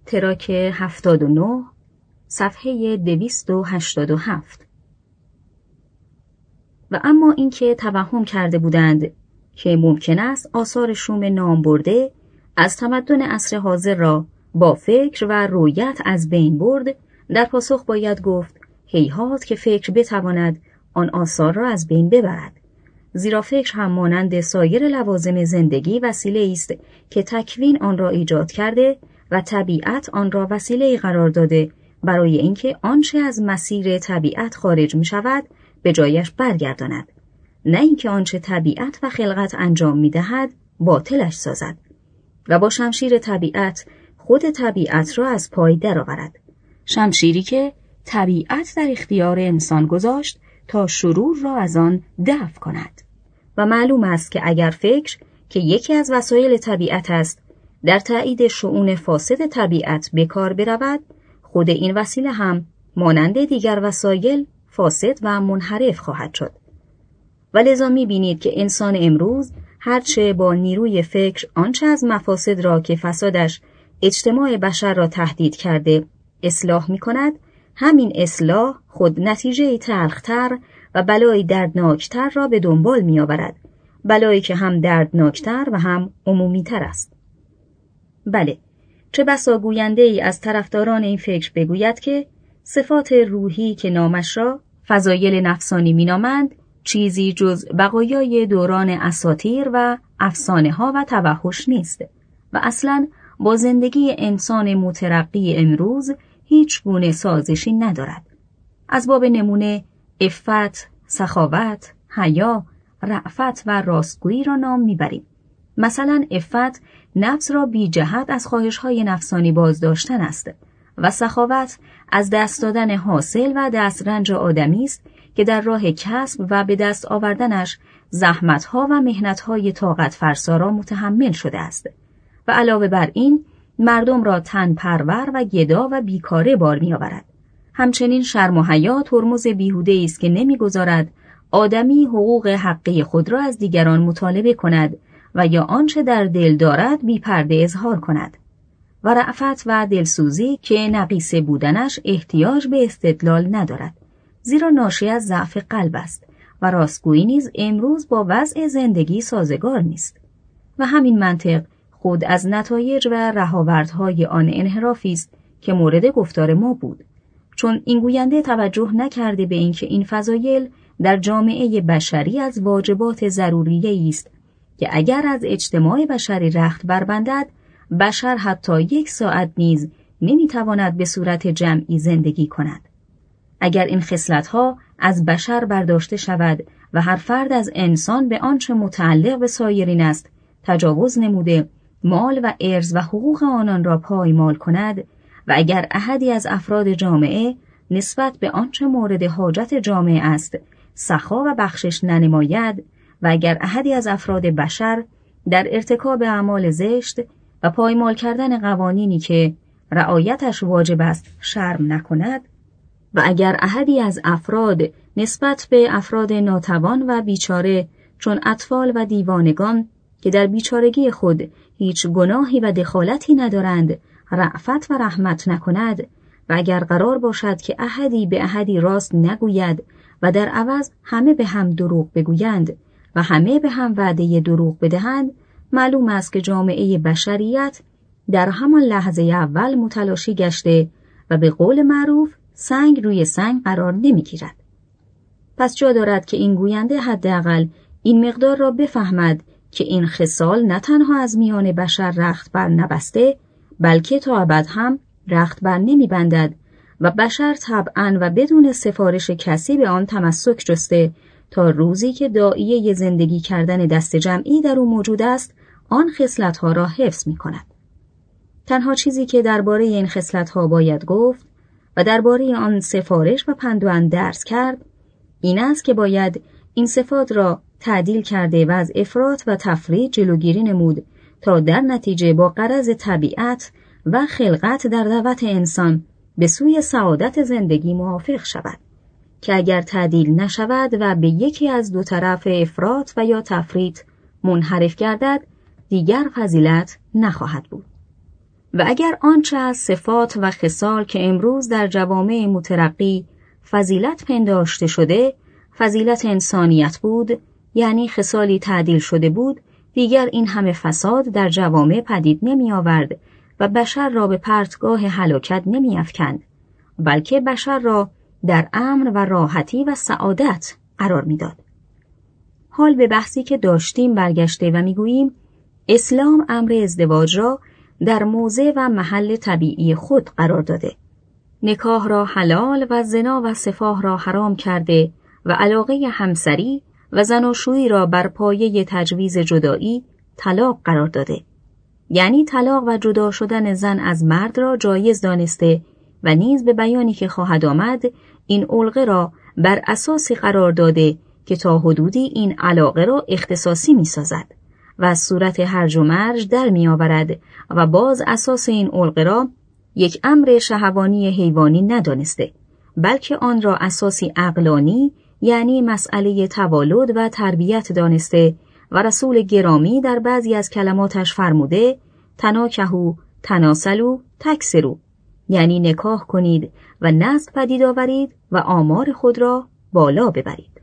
تراک 79 صفحه 287. و اما اینکه توهم کرده بودند که ممکن است آثار شوم نام برده از تمدن عصر حاضر را با فکر و رویت از بین برد، در پاسخ باید گفت هیهات که فکر بتواند آن آثار را از بین ببرد، زیرا فکر هم مانند سایر لوازم زندگی وسیله است که تکوین آن را ایجاد کرده و طبیعت آن را وسیله قرار داده برای اینکه آنچه از مسیر طبیعت خارج می شود به جایش برگرداند، نه اینکه آنچه طبیعت و خلقت انجام می دهد باطلش سازد و با شمشیر طبیعت خود طبیعت را از پای درآورد، شمشیری که طبیعت در اختیار انسان گذاشت تا شرور را از آن دفع کند. و معلوم است که اگر فکر که یکی از وسایل طبیعت است در تایید شؤون فاسد طبیعت به کار برود، خود این وسیله هم مانند دیگر وسایل فاسد و منحرف خواهد شد. و لذا می‌بینید که انسان امروز هرچه با نیروی فکر آنچه از مفاسد را که فسادش اجتماع بشر را تهدید کرده اصلاح می‌کند، همین اصلاح خود نتیجه‌ای تلخ‌تر و بلایی دردناکتر را به دنبال می‌آورد، بلایی که هم دردناکتر و هم عمومی‌تر است. بله، چه بسا گوینده‌ای از طرفداران این فکر بگوید که صفات روحی که نامش را فضایل نفسانی می‌نامند چیزی جز بقایای دوران اساطیر و افسانه‌ها و توحش نیست و اصلاً با زندگی انسان مترقی امروز هیچ گونه سازشی ندارد. از باب نمونه عفت، سخاوت، حیا، رأفت و راستگویی را نام میبریم. مثلا عفت نفس را بی جهت از خواهش‌های نفسانی بازداشتن است و سخاوت از دست دادن حاصل و دسترنج آدمی است که در راه کسب و به دست آوردنش زحمت‌ها و مهنت‌های طاقت فرسا را متحمل شده است و علاوه بر این مردم را تن پرور و گدا و بیکاره بار می‌آورد. همچنین شرم و حیا ترمز بیهوده‌ای است که نمی‌گذارد آدمی حقوق حقی خود را از دیگران مطالبه کند و یا آنچه در دل دارد بی پرده اظهار کند. و رأفت و دلسوزی که نقیصه بودنش احتیاج به استدلال ندارد، زیرا ناشی از ضعف قلب است و راستگویی نیز امروز با وضع زندگی سازگار نیست. و همین منطق خود از نتایج و رهاوردهای آن انحرافی است که مورد گفتار ما بود، چون این گوینده توجه نکرده به اینکه این فضایل در جامعه بشری از واجبات ضروریه است که اگر از اجتماع بشری رخت بربندد، بشر حتی 1 ساعت نیز نمیتواند به صورت جمعی زندگی کند. اگر این خصلت‌ها از بشر برداشته شود و هر فرد از انسان به آنچه متعلق به سایرین است تجاوز نموده، مال و ارث و حقوق آنان را پایمال کند و اگر احدی از افراد جامعه نسبت به آنچه مورد حاجت جامعه است سخا و بخشش ننماید و اگر احدی از افراد بشر در ارتکاب اعمال زشت و پایمال کردن قوانینی که رعایتش واجب است شرم نکند و اگر احدی از افراد نسبت به افراد ناتوان و بیچاره چون اطفال و دیوانگان که در بیچارگی خود هیچ گناهی و دخالتی ندارند رأفت و رحمت نکند و اگر قرار باشد که احدی به احدی راست نگوید و در عوض همه به هم دروغ بگویند و همه به هم وعده دروغ بدهند، معلوم است که جامعه بشریت در همان لحظه اول متلاشی گشته و به قول معروف سنگ روی سنگ قرار نمیگیرد. پس جا دارد که این گوینده حداقل این مقدار را بفهمد که این خصال نه تنها از میان بشر رخت بر نبسته، بلکه تا ابد هم رخت بر نمیبندد و بشر طبعاً و بدون سفارش کسی به آن تمسک جسته تا روزی که داعیه زندگی کردن دست جمعی در او موجود است آن خصلت‌ها را حفظ می‌کند. تنها چیزی که درباره این خصلت‌ها باید گفت و درباره آن سفارش و پند و اندرز کرد این است که باید این صفات را تعدیل کرده و از افراط و تفریط جلوگیری نمود تا در نتیجه با غرض طبیعت و خلقت در دعوت انسان به سوی سعادت زندگی موافق شود که اگر تعدیل نشود و به یکی از دو طرف افراط و یا تفریط منحرف گردد دیگر فضیلت نخواهد بود. و اگر آنچه از صفات و خصال که امروز در جوامع مترقی فضیلت پنداشته شده فضیلت انسانیت بود، یعنی خصالی تعدیل شده بود، دیگر این همه فساد در جوامع پدید نمی آورد و بشر را به پرتگاه هلاکت نمی افکند، بلکه بشر را در امن و راحتی و سعادت قرار می داد. حال به بحثی که داشتیم برگشته و می گوییم اسلام امر ازدواج را در موضع و محل طبیعی خود قرار داده. نکاح را حلال و زنا و سفاح را حرام کرده و علاقه همسری و زناشویی را بر پایه تجویز جدایی طلاق قرار داده. یعنی طلاق و جدا شدن زن از مرد را جایز دانسته و نیز به بیانی که خواهد آمد این علقه را بر اساسی قرار داده که تا حدودی این علاقه را اختصاصی می سازد و از صورت هرج و مرج در می آورد و باز اساس این علقه را یک امر شهوانی حیوانی ندانسته، بلکه آن را اساسی عقلانی، یعنی مسئله توالد و تربیت دانسته و رسول گرامی در بعضی از کلماتش فرموده تناکحوا تناسلوا تکثروا، یعنی نکاح کنید و نسل پدید آورید و آمار خود را بالا ببرید.